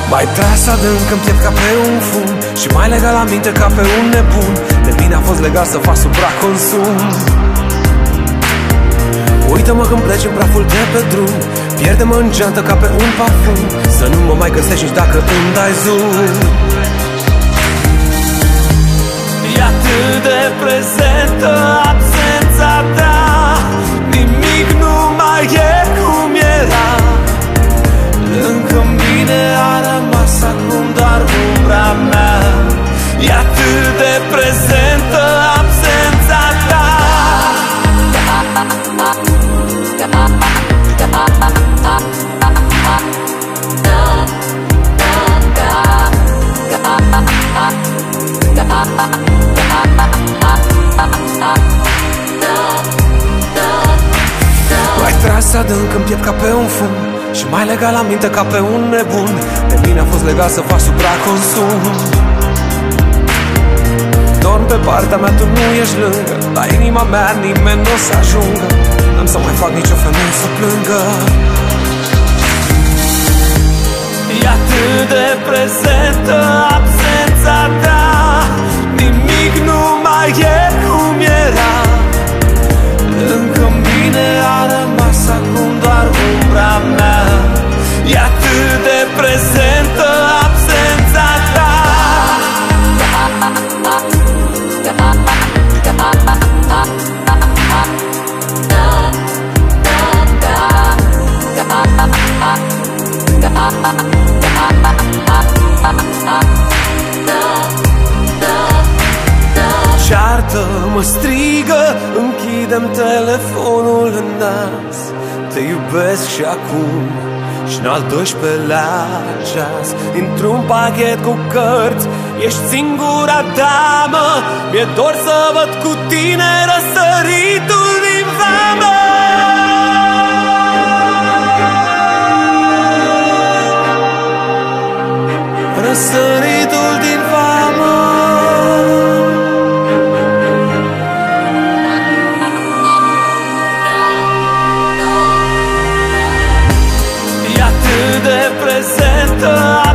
Mai tras adânc-n piept ca pe un fum și mai legat la minte ca pe un nebun. De mine a fost legat să fac supraconsum. Uită-mă când pleci în praful de pe drum, pierde-mă în geantă ca pe un parfum. Să nu mă mai găsești nici dacă îmi dai zoom. E atât de prezentă absența ta, nimic nu mai e cum era. Lângă mine a rămas acum doar umbra mea. E atât de prezentă absența ta. Mai tras adânc în piept ca pe un fum și mai legat la minte ca pe un nebun. De mine a fost legat să fac supraconsum. Dorm pe partea mea, tu nu ești lângă. La inima mea nimeni n-o să ajungă. N-am să mai fac nicio femeie să plângă. E atât de prezentă absența ta, nimic nu mai e cum era. Lângă mine a rămas acum doar umbra mea. E atât de prezentă absența ta. Ceartă-mă, strigă, închidem telefonul în nas. Te iubesc și acum și în al 12-lea ceas. Dintr-un pachet cu cărți ești singura damă. Mi-e dor să văd cu tine răsăritul din vamă. Răsăritul din vamă. E atât de prezentă